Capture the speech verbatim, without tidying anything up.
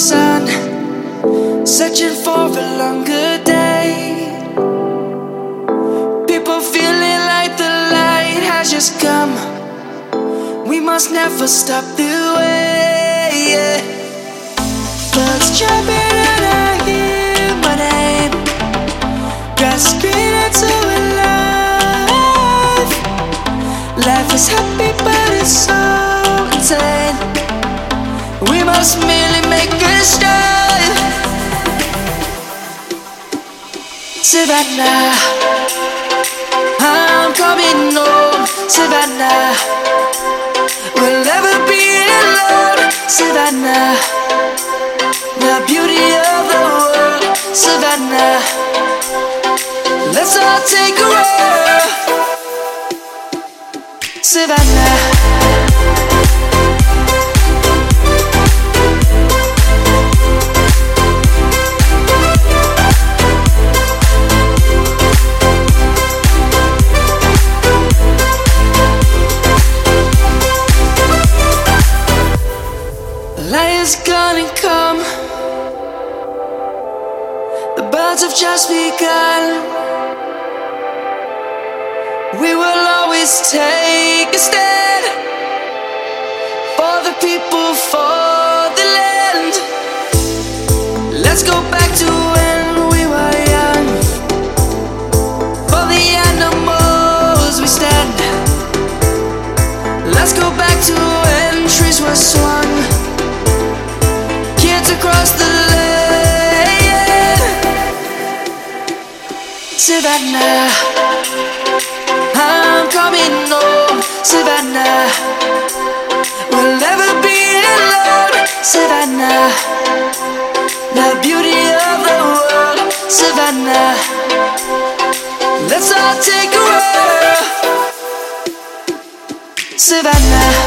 sun, searching for a longer day. People feeling like the light has just come. We must never stop the way, yeah. Birds jumping and I hear my name, grasping into a life. Life is happy but it's so insane. We must merely make a start. Savannah, I'm coming home. Savannah, we'll never be alone. Savannah, the beauty of the world. Savannah, let's all take a ride. Savannah. Light is gonna come. The birds have just begun. We will always take a stand for the people, for the land. Let's go back to when we were young. For the animals we stand. Let's go back to when trees were swung, across the land. Savannah, I'm coming home. Savannah, we'll never be alone. Savannah, the beauty of the world. Savannah, let's all take a ride. Savannah.